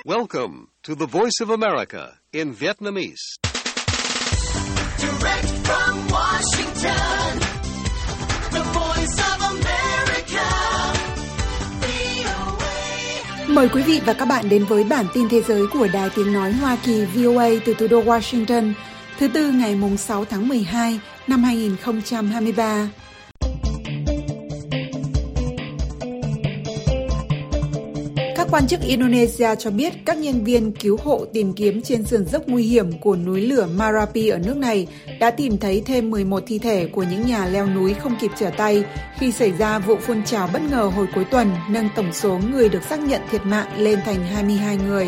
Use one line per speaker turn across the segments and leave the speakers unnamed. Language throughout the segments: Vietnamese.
Welcome to the Voice of America in Vietnamese.
Direct from Washington, the Voice of America, VOA.
Mời quý vị và các bạn đến với bản tin thế giới của Đài Tiếng Nói Hoa Kỳ VOA từ thủ đô Washington, thứ Tư ngày 6 tháng 12 năm 2023. Các quan chức Indonesia cho biết các nhân viên cứu hộ tìm kiếm trên sườn dốc nguy hiểm của núi lửa Marapi ở nước này đã tìm thấy thêm 11 thi thể của những nhà leo núi không kịp trở tay khi xảy ra vụ phun trào bất ngờ hồi cuối tuần, nâng tổng số người được xác nhận thiệt mạng lên thành 22 người.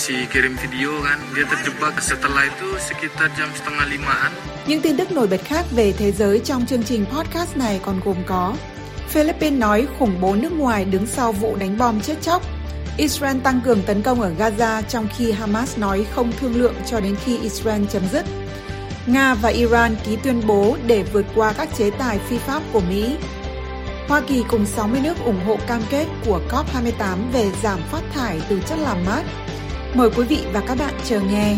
Những tin tức nổi bật khác về thế giới trong chương trình podcast này còn gồm có: Philippines nói khủng bố nước ngoài đứng sau vụ đánh bom chết chóc. Israel tăng cường tấn công ở Gaza trong khi Hamas nói không thương lượng cho đến khi Israel chấm dứt. Nga và Iran ký tuyên bố để vượt qua các chế tài phi pháp của Mỹ. Hoa Kỳ cùng 60 nước ủng hộ cam kết của COP28 về giảm phát thải từ chất làm mát. Mời quý vị và các bạn chờ nghe.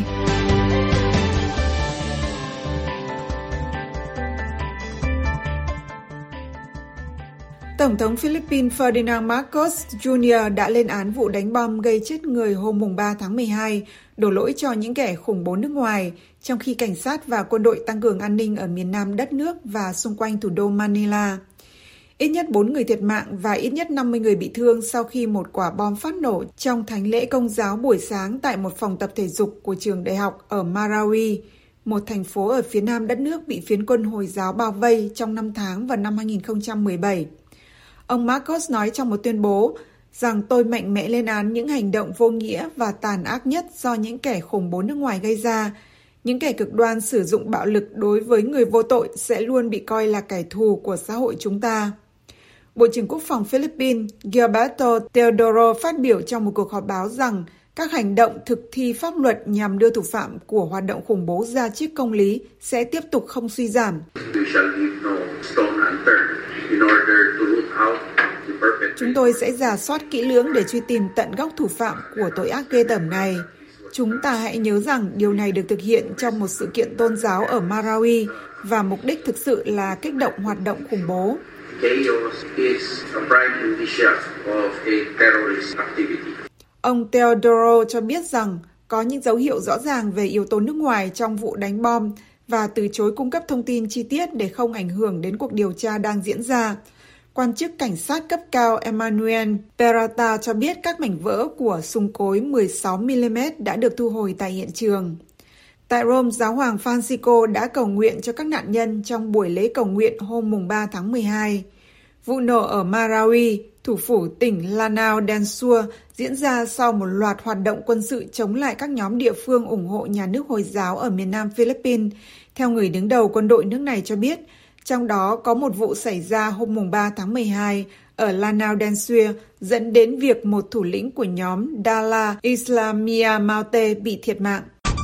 Tổng thống Philippines Ferdinand Marcos Jr. đã lên án vụ đánh bom gây chết người hôm 3 tháng 12, đổ lỗi cho những kẻ khủng bố nước ngoài, trong khi cảnh sát và quân đội tăng cường an ninh ở miền nam đất nước và xung quanh thủ đô Manila. Ít nhất 4 người thiệt mạng và ít nhất 50 người bị thương sau khi một quả bom phát nổ trong thánh lễ công giáo buổi sáng tại một phòng tập thể dục của trường đại học ở Marawi, một thành phố ở phía nam đất nước bị phiến quân Hồi giáo bao vây trong 5 tháng vào năm 2017. Ông Marcos nói trong một tuyên bố rằng tôi mạnh mẽ lên án những hành động vô nghĩa và tàn ác nhất do những kẻ khủng bố nước ngoài gây ra. Những kẻ cực đoan sử dụng bạo lực đối với người vô tội sẽ luôn bị coi là kẻ thù của xã hội chúng ta. Bộ trưởng Quốc phòng Philippines Gilberto Teodoro phát biểu trong một cuộc họp báo rằng các hành động thực thi pháp luật nhằm đưa thủ phạm của hoạt động khủng bố ra trước công lý sẽ tiếp tục không suy giảm. Chúng tôi sẽ rà soát kỹ lưỡng để truy tìm tận gốc thủ phạm của tội ác ghê tởm này. Chúng ta hãy nhớ rằng điều này được thực hiện trong một sự kiện tôn giáo ở Marawi và mục đích thực sự là kích động hoạt động khủng bố. Ông Teodoro cho biết rằng có những dấu hiệu rõ ràng về yếu tố nước ngoài trong vụ đánh bom và từ chối cung cấp thông tin chi tiết để không ảnh hưởng đến cuộc điều tra đang diễn ra. Quan chức cảnh sát cấp cao Emmanuel Peralta cho biết các mảnh vỡ của súng cối 16mm đã được thu hồi tại hiện trường. Tại Rome, Giáo hoàng Francisco đã cầu nguyện cho các nạn nhân trong buổi lễ cầu nguyện hôm 3 tháng 12. Vụ nổ ở Marawi, thủ phủ tỉnh Lanao del Sur, diễn ra sau một loạt hoạt động quân sự chống lại các nhóm địa phương ủng hộ nhà nước Hồi giáo ở miền nam Philippines, theo người đứng đầu quân đội nước này cho biết. Trong đó có một vụ xảy ra hôm 3 tháng 12 ở Lanao del Sur dẫn đến việc một thủ lĩnh của nhóm Dala Islamia Maute bị thiệt mạng.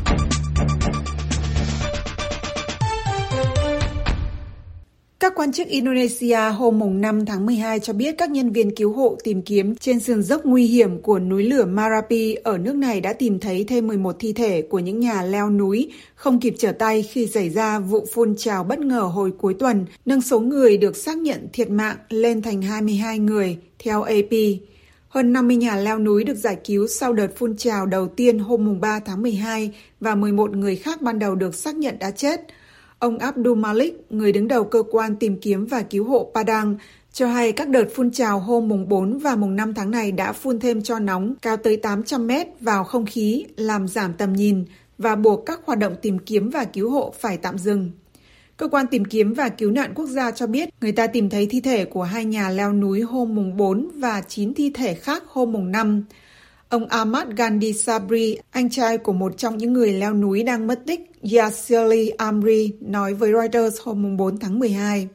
Các quan chức Indonesia hôm 5 tháng 12 cho biết các nhân viên cứu hộ tìm kiếm trên sườn dốc nguy hiểm của núi lửa Marapi ở nước này đã tìm thấy thêm 11 thi thể của những nhà leo núi không kịp trở tay khi xảy ra vụ phun trào bất ngờ hồi cuối tuần, nâng số người được xác nhận thiệt mạng lên thành 22 người, theo AP. Hơn 50 nhà leo núi được giải cứu sau đợt phun trào đầu tiên hôm 3 tháng 12 và 11 người khác ban đầu được xác nhận đã chết. Ông Abdul Malik, người đứng đầu cơ quan tìm kiếm và cứu hộ Padang, cho hay các đợt phun trào hôm 4 và 5 tháng này đã phun thêm tro nóng cao tới 800 mét vào không khí, làm giảm tầm nhìn và buộc các hoạt động tìm kiếm và cứu hộ phải tạm dừng. Cơ quan tìm kiếm và cứu nạn quốc gia cho biết người ta tìm thấy thi thể của 2 nhà leo núi hôm 4 và 9 thi thể khác hôm 5. Ông Ahmad Gandhi Sabri, anh trai của một trong những người leo núi đang mất tích, Yasali Amri, nói với Reuters hôm 4 tháng 12.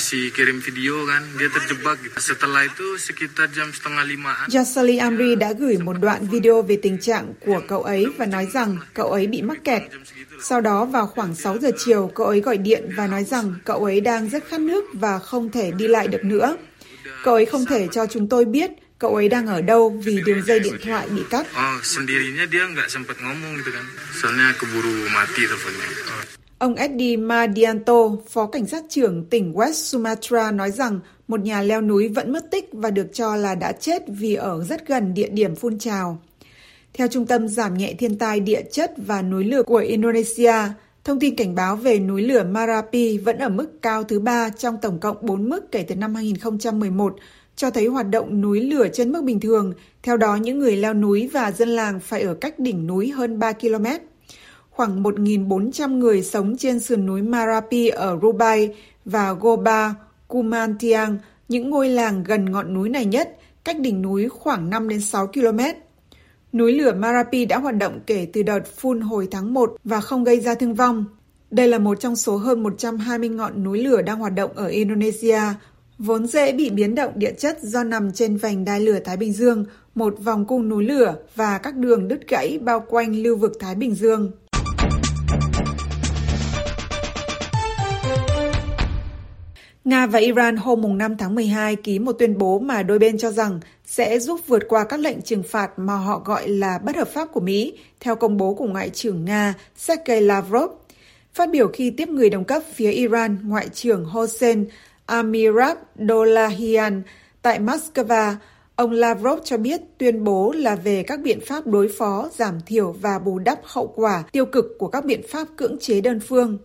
Yasali Amri đã gửi một đoạn video về tình trạng của cậu ấy và nói rằng cậu ấy bị mắc kẹt. Sau đó vào khoảng 6 giờ chiều, cậu ấy gọi điện và nói rằng cậu ấy đang rất khát nước và không thể đi lại được nữa. Cậu ấy không thể cho chúng tôi biết cậu ấy đang ở đâu vì đường dây điện thoại bị cắt.
Sendirinya dia nggak sempat ngomong gitu kan. Soalnya keburu mati teleponnya.
Ông Eddie Mardianto, phó cảnh sát trưởng tỉnh West Sumatra nói rằng một nhà leo núi vẫn mất tích và được cho là đã chết vì ở rất gần địa điểm phun trào. Theo Trung tâm Giảm nhẹ thiên tai địa chất và núi lửa của Indonesia, thông tin cảnh báo về núi lửa Marapi vẫn ở mức cao thứ 3 trong tổng cộng 4 mức kể từ năm 2011, cho thấy hoạt động núi lửa trên mức bình thường. Theo đó, những người leo núi và dân làng phải ở cách đỉnh núi hơn 3 km. Khoảng 1.400 người sống trên sườn núi Marapi ở Rubai và Goba Kumantiang, những ngôi làng gần ngọn núi này nhất, cách đỉnh núi khoảng 5 đến 6 km. Núi lửa Marapi đã hoạt động kể từ đợt phun hồi tháng 1 và không gây ra thương vong. Đây là một trong số hơn 120 ngọn núi lửa đang hoạt động ở Indonesia, vốn dễ bị biến động địa chất do nằm trên vành đai lửa Thái Bình Dương, một vòng cung núi lửa và các đường đứt gãy bao quanh lưu vực Thái Bình Dương. Nga và Iran hôm 5 tháng 12 ký một tuyên bố mà đôi bên cho rằng sẽ giúp vượt qua các lệnh trừng phạt mà họ gọi là bất hợp pháp của Mỹ, theo công bố của Ngoại trưởng Nga Sergei Lavrov. Phát biểu khi tiếp người đồng cấp phía Iran, Ngoại trưởng Hossein Amirabdollahian tại Moscow, ông Lavrov cho biết tuyên bố là về các biện pháp đối phó, giảm thiểu và bù đắp hậu quả tiêu cực của các biện pháp cưỡng chế đơn phương.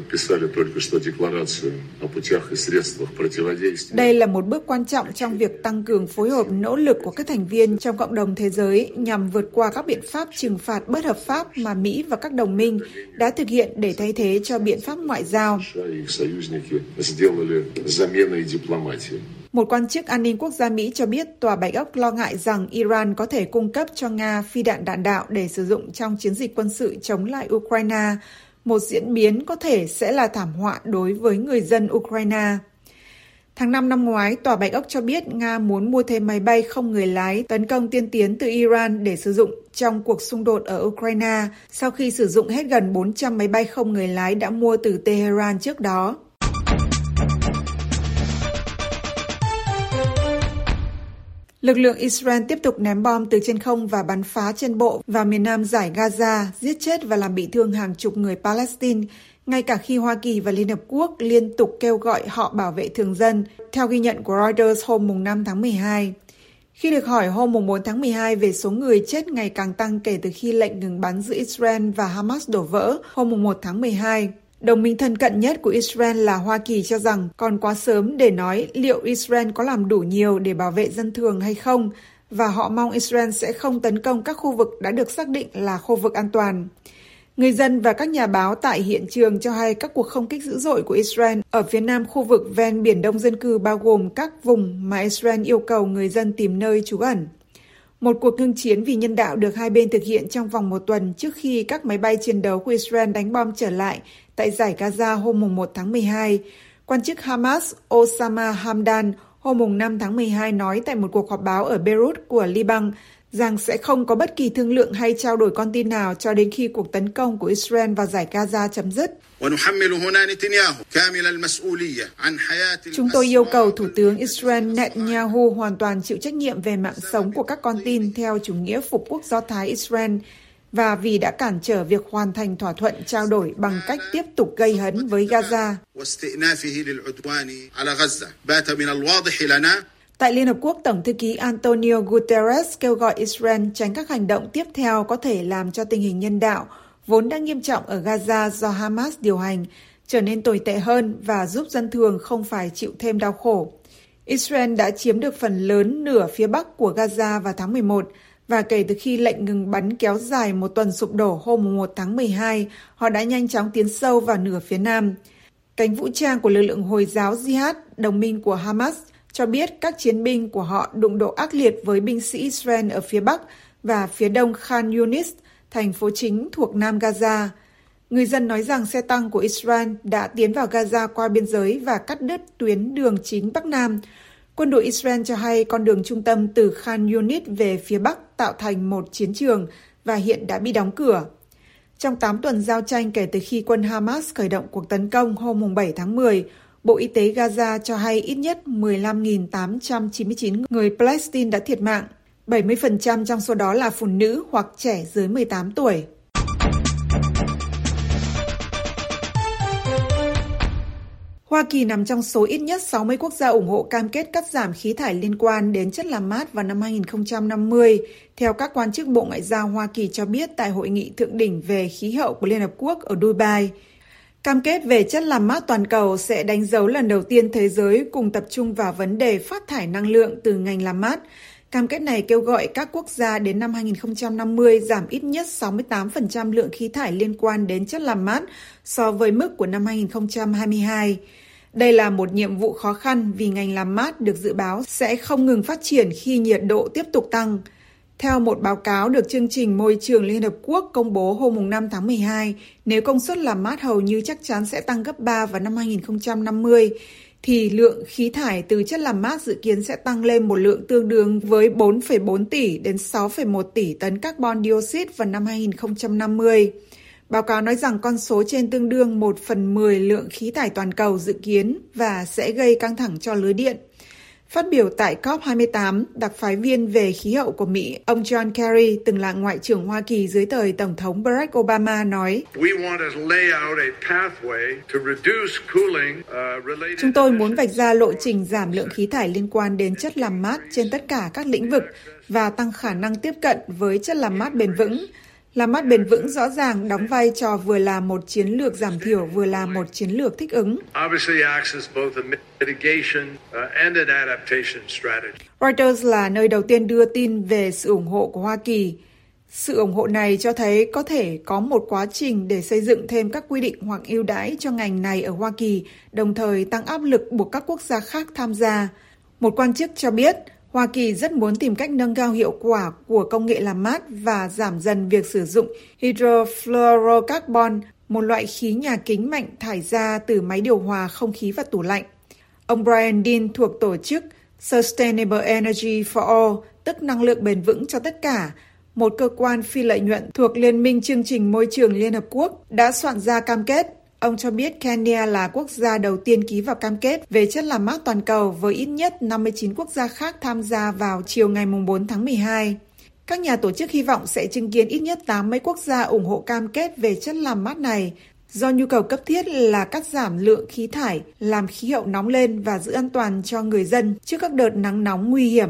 Đây là một bước quan trọng trong việc tăng cường phối hợp nỗ lực của các thành viên trong cộng đồng thế giới nhằm vượt qua các biện pháp trừng phạt bất hợp pháp mà Mỹ và các đồng minh đã thực hiện để thay thế cho biện pháp ngoại giao. Một quan chức an ninh quốc gia Mỹ cho biết Tòa Bạch Ốc lo ngại rằng Iran có thể cung cấp cho Nga phi đạn đạn đạo để sử dụng trong chiến dịch quân sự chống lại Ukraine, một diễn biến có thể sẽ là thảm họa đối với người dân Ukraine. Tháng 5 năm ngoái, Tòa Bạch Ốc cho biết Nga muốn mua thêm máy bay không người lái tấn công tiên tiến từ Iran để sử dụng trong cuộc xung đột ở Ukraine, sau khi sử dụng hết gần 400 máy bay không người lái đã mua từ Tehran trước đó. Lực lượng Israel tiếp tục ném bom từ trên không và bắn phá trên bộ vào miền nam dải Gaza, giết chết và làm bị thương hàng chục người Palestine, ngay cả khi Hoa Kỳ và Liên Hợp Quốc liên tục kêu gọi họ bảo vệ thường dân, theo ghi nhận của Reuters hôm 5 tháng 12. Khi được hỏi hôm 4 tháng 12 về số người chết ngày càng tăng kể từ khi lệnh ngừng bắn giữa Israel và Hamas đổ vỡ hôm 1 tháng 12, đồng minh thân cận nhất của Israel là Hoa Kỳ cho rằng còn quá sớm để nói liệu Israel có làm đủ nhiều để bảo vệ dân thường hay không, và họ mong Israel sẽ không tấn công các khu vực đã được xác định là khu vực an toàn. Người dân và các nhà báo tại hiện trường cho hay các cuộc không kích dữ dội của Israel ở phía nam khu vực ven biển đông dân cư bao gồm các vùng mà Israel yêu cầu người dân tìm nơi trú ẩn. Một cuộc ngưng chiến vì nhân đạo được hai bên thực hiện trong vòng một tuần trước khi các máy bay chiến đấu của Israel đánh bom trở lại tại dải Gaza hôm 1 tháng 12. Quan chức Hamas Osama Hamdan hôm 5 tháng 12 nói tại một cuộc họp báo ở Beirut của Liban rằng sẽ không có bất kỳ thương lượng hay trao đổi con tin nào cho đến khi cuộc tấn công của Israel vào dải Gaza chấm dứt. Chúng tôi yêu cầu Thủ tướng Israel Netanyahu hoàn toàn chịu trách nhiệm về mạng sống của các con tin theo chủ nghĩa phục quốc Do Thái Israel và vì đã cản trở việc hoàn thành thỏa thuận trao đổi bằng cách tiếp tục gây hấn với Gaza. Tại Liên Hợp Quốc, Tổng thư ký Antonio Guterres kêu gọi Israel tránh các hành động tiếp theo có thể làm cho tình hình nhân đạo, vốn đang nghiêm trọng ở Gaza do Hamas điều hành, trở nên tồi tệ hơn và giúp dân thường không phải chịu thêm đau khổ. Israel đã chiếm được phần lớn nửa phía bắc của Gaza vào tháng 11, và kể từ khi lệnh ngừng bắn kéo dài một tuần sụp đổ hôm 1 tháng 12, họ đã nhanh chóng tiến sâu vào nửa phía nam. Cánh vũ trang của lực lượng Hồi giáo Jihad, đồng minh của Hamas, cho biết các chiến binh của họ đụng độ ác liệt với binh sĩ Israel ở phía bắc và phía đông Khan Yunis, thành phố chính thuộc Nam Gaza. Người dân nói rằng xe tăng của Israel đã tiến vào Gaza qua biên giới và cắt đứt tuyến đường chính Bắc Nam. Quân đội Israel cho hay con đường trung tâm từ Khan Yunis về phía bắc tạo thành một chiến trường và hiện đã bị đóng cửa. Trong 8 tuần giao tranh kể từ khi quân Hamas khởi động cuộc tấn công hôm 7 tháng 10, Bộ Y tế Gaza cho hay ít nhất 15.899 người Palestine đã thiệt mạng, 70% trong số đó là phụ nữ hoặc trẻ dưới 18 tuổi. Hoa Kỳ nằm trong số ít nhất 60 quốc gia ủng hộ cam kết cắt giảm khí thải liên quan đến chất làm mát vào năm 2050, theo các quan chức Bộ Ngoại giao Hoa Kỳ cho biết tại Hội nghị Thượng đỉnh về khí hậu của Liên Hợp Quốc ở Dubai. Cam kết về chất làm mát toàn cầu sẽ đánh dấu lần đầu tiên thế giới cùng tập trung vào vấn đề phát thải năng lượng từ ngành làm mát. Cam kết này kêu gọi các quốc gia đến năm 2050 giảm ít nhất 68% lượng khí thải liên quan đến chất làm mát so với mức của năm 2022. Đây là một nhiệm vụ khó khăn vì ngành làm mát được dự báo sẽ không ngừng phát triển khi nhiệt độ tiếp tục tăng. Theo một báo cáo được Chương trình Môi trường Liên Hợp Quốc công bố hôm 5 tháng 12, nếu công suất làm mát hầu như chắc chắn sẽ tăng gấp 3 vào năm 2050, thì lượng khí thải từ chất làm mát dự kiến sẽ tăng lên một lượng tương đương với 4,4 tỷ đến 6,1 tỷ tấn carbon dioxide vào năm 2050. Báo cáo nói rằng con số trên tương đương 1/10 lượng khí thải toàn cầu dự kiến và sẽ gây căng thẳng cho lưới điện. Phát biểu tại COP28, đặc phái viên về khí hậu của Mỹ, ông John Kerry, từng là Ngoại trưởng Hoa Kỳ dưới thời Tổng thống Barack Obama, nói: Chúng tôi muốn vạch ra lộ trình giảm lượng khí thải liên quan đến chất làm mát trên tất cả các lĩnh vực và tăng khả năng tiếp cận với chất làm mát bền vững. Làm mát bền vững rõ ràng đóng vai trò vừa là một chiến lược giảm thiểu vừa là một chiến lược thích ứng. Reuters là nơi đầu tiên đưa tin về sự ủng hộ của Hoa Kỳ. Sự ủng hộ này cho thấy có thể có một quá trình để xây dựng thêm các quy định hoặc ưu đãi cho ngành này ở Hoa Kỳ, đồng thời tăng áp lực buộc các quốc gia khác tham gia. Một quan chức cho biết, Hoa Kỳ rất muốn tìm cách nâng cao hiệu quả của công nghệ làm mát và giảm dần việc sử dụng hydrofluorocarbon, một loại khí nhà kính mạnh thải ra từ máy điều hòa không khí và tủ lạnh. Ông Brian Dean thuộc tổ chức Sustainable Energy for All, tức năng lượng bền vững cho tất cả, một cơ quan phi lợi nhuận thuộc Liên minh Chương trình Môi trường Liên Hợp Quốc, đã soạn ra cam kết. Ông cho biết Kenya là quốc gia đầu tiên ký vào cam kết về chất làm mát toàn cầu với ít nhất 59 quốc gia khác tham gia vào chiều ngày 4 tháng 12. Các nhà tổ chức hy vọng sẽ chứng kiến ít nhất 80 quốc gia ủng hộ cam kết về chất làm mát này, do nhu cầu cấp thiết là cắt giảm lượng khí thải, làm khí hậu nóng lên và giữ an toàn cho người dân trước các đợt nắng nóng nguy hiểm.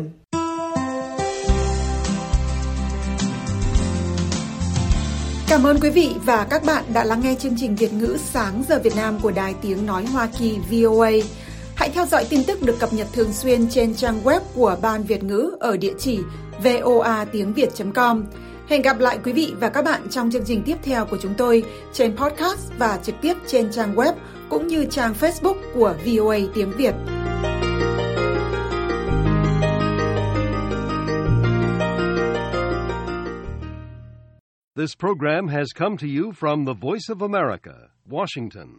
Cảm ơn quý vị và các bạn đã lắng nghe chương trình Việt ngữ Sáng giờ Việt Nam của Đài Tiếng Nói Hoa Kỳ VOA. Hãy theo dõi tin tức được cập nhật thường xuyên trên trang web của Ban Việt ngữ ở địa chỉ voatiengviet.com. Hẹn gặp lại quý vị và các bạn trong chương trình tiếp theo của chúng tôi trên podcast và trực tiếp trên trang web cũng như trang Facebook của VOA Tiếng Việt.
This program has come to you from the Voice of America, Washington.